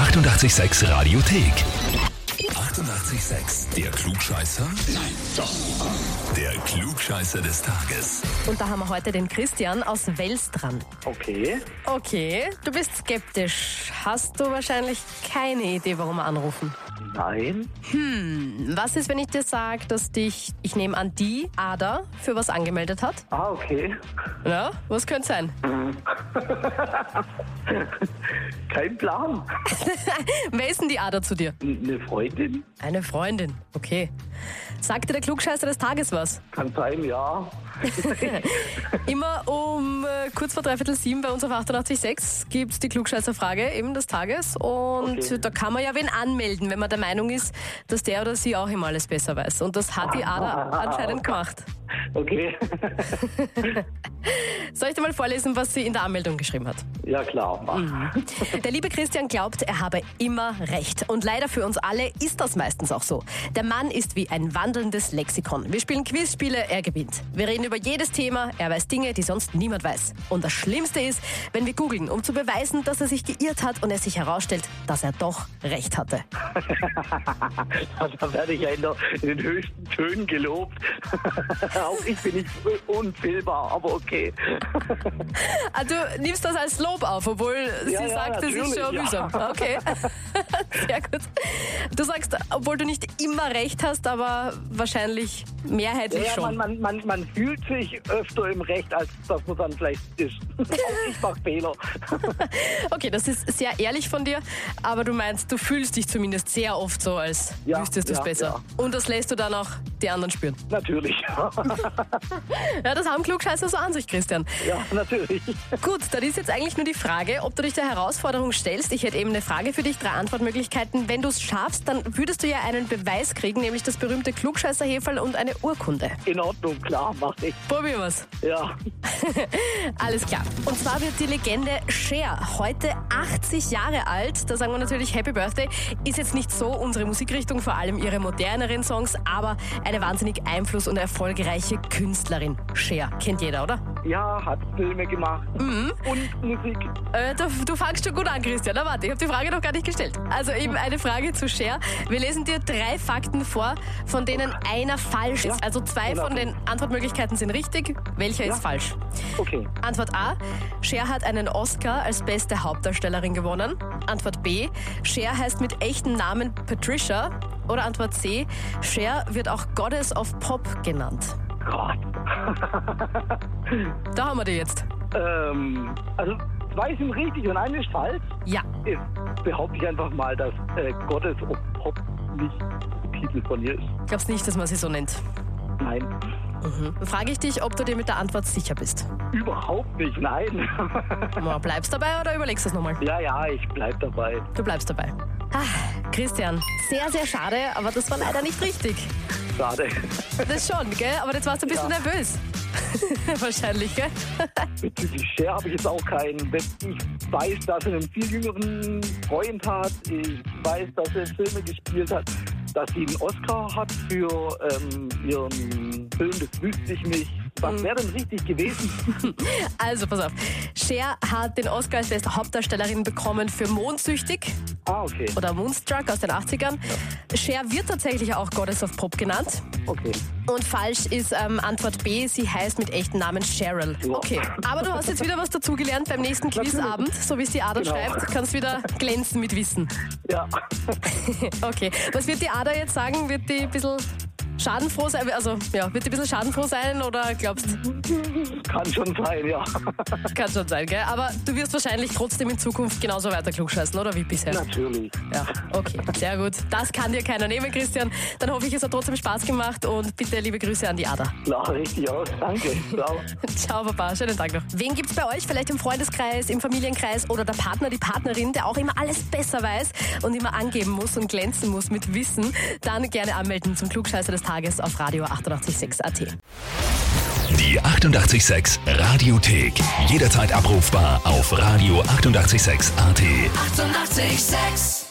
886 Radiothek. 88,6. Der Klugscheißer? Nein, doch. Der Klugscheißer des Tages. Und da haben wir heute den Christian aus Wels dran. Okay. Okay, du bist skeptisch. Hast du wahrscheinlich keine Idee, warum wir anrufen? Nein. Was ist, wenn ich dir sage, dass dich, ich nehme an, die Ada für was angemeldet hat? Ah, okay. Ja, was könnte sein? Kein Plan. Wer ist denn die Ada zu dir? Eine Freundin? Eine Freundin, okay. Sagt dir der Klugscheißer des Tages was? Kann sein, ja. Immer um kurz vor 6:15 bei uns auf 88.6 gibt es die Klugscheißer-Frage eben des Tages. Und Okay. da kann man ja wen anmelden, wenn man der Meinung ist, dass der oder sie auch immer alles besser weiß. Und das hat die Ada anscheinend gemacht. Okay. Soll ich dir mal vorlesen, was sie in der Anmeldung geschrieben hat? Ja, klar. Mach. Der liebe Christian glaubt, er habe immer recht. Und leider für uns alle ist das meistens auch so. Der Mann ist wie ein wandelndes Lexikon. Wir spielen Quizspiele, er gewinnt. Wir reden über jedes Thema, er weiß Dinge, die sonst niemand weiß. Und das Schlimmste ist, wenn wir googeln, um zu beweisen, dass er sich geirrt hat und es sich herausstellt, dass er doch recht hatte. Da werde ich ja in den höchsten Tönen gelobt. Auch ich bin nicht unfehlbar, aber okay. Ah, du nimmst das als Lob auf, obwohl sie Ja, sagt, es ist schon natürlich, mühsam. Okay, sehr gut. Du sagst, obwohl du nicht immer recht hast, aber wahrscheinlich mehrheitlich Ja, schon. man fühlt sich öfter im Recht, als dass man dann vielleicht ist. Auch ich mache Fehler. Okay, das ist sehr ehrlich von dir, aber du meinst, du fühlst dich zumindest sehr oft so, als Ja, wüsstest du es ja, besser. ja. Und das lässt du dann auch die anderen spüren. Natürlich. Ja, das haben Klugscheißer so an sich, Christian. Ja, natürlich. Gut, dann ist jetzt eigentlich nur die Frage, ob du dich der Herausforderung stellst. Ich hätte eben eine Frage für dich, 3 Antwortmöglichkeiten. Wenn du es schaffst, dann würdest du ja einen Beweis kriegen, nämlich das berühmte Klugscheißerheferl und eine Urkunde. In Ordnung, klar, mach ich. Probier was. Ja. Alles klar. Und zwar wird die Legende Cher heute 80 Jahre alt. Da sagen wir natürlich Happy Birthday. Ist jetzt nicht so unsere Musikrichtung, vor allem ihre moderneren Songs, aber eine wahnsinnig einfluss- und erfolgreiche Künstlerin. Cher, kennt jeder, oder? Ja, hat Filme gemacht und Musik. Du fangst schon gut an, Christian. Na warte, ich habe die Frage noch gar nicht gestellt. Also eben eine Frage zu Cher. Wir lesen dir 3 Fakten vor, von denen einer falsch ist. Ja. Also 2 von den Antwortmöglichkeiten sind richtig. Welcher ist falsch? Okay. Antwort A. Cher hat einen Oscar als beste Hauptdarstellerin gewonnen. Antwort B. Cher heißt mit echtem Namen Patricia. Oder Antwort C. Cher wird auch Goddess of Pop genannt. Gott. Da haben wir die jetzt. Also 2 sind richtig und eine ist falsch. Ja. Jetzt behaupte ich einfach mal, dass Gottes of Pop nicht der Titel von ihr ist. Glaubst nicht, dass man sie so nennt? Nein. Dann frage ich dich, ob du dir mit der Antwort sicher bist. Überhaupt nicht, nein. Bleibst dabei oder überlegst du es nochmal? Ja, ich bleib dabei. Du bleibst dabei. Christian, sehr, sehr schade, aber das war leider nicht richtig. Schade. Das schon, gell? Aber jetzt warst du ein bisschen nervös. Wahrscheinlich, gell? Bezüglich Cher habe ich jetzt auch keinen. Ich weiß, dass sie einen viel jüngeren Freund hat. Ich weiß, dass sie Filme gespielt hat. Dass sie einen Oscar hat für ihren Film, das wüsste ich nicht. Was wäre denn richtig gewesen? Also, pass auf. Cher hat den Oscar als beste Hauptdarstellerin bekommen für Mondsüchtig Ah, okay. oder Moonstruck aus den 80ern. Cher wird tatsächlich auch Goddess of Pop genannt. Okay. Und falsch ist Antwort B, sie heißt mit echten Namen Cheryl. Ja. Okay, aber du hast jetzt wieder was dazugelernt beim nächsten Quizabend, so wie es die Ada Genau. schreibt. Du kannst wieder glänzen mit Wissen. Ja. Okay, was wird die Ada jetzt sagen? Wird die ein bisschen schadenfroh sein? Also, ja, wird die ein bisschen schadenfroh sein oder glaubst du? Kann schon sein, ja. Kann schon sein, gell? Aber du wirst wahrscheinlich trotzdem in Zukunft genauso weiter klugscheißen, oder wie bisher? Natürlich. Ja, okay, sehr gut. Das kann dir keiner nehmen, Christian. Dann hoffe ich, es hat trotzdem Spaß gemacht und bitte liebe Grüße an die Ada. Klar, richtig aus. Danke. Ciao. Ciao, Papa. Schönen Tag noch. Wen gibt's bei euch? Vielleicht im Freundeskreis, im Familienkreis oder der Partner, die Partnerin, der auch immer alles besser weiß und immer angeben muss und glänzen muss mit Wissen? Dann gerne anmelden zum Klugscheißer des Tages auf Radio 886 AT. Die 88,6 Radiothek. Jederzeit abrufbar auf Radio 88,6 AT. 88,6.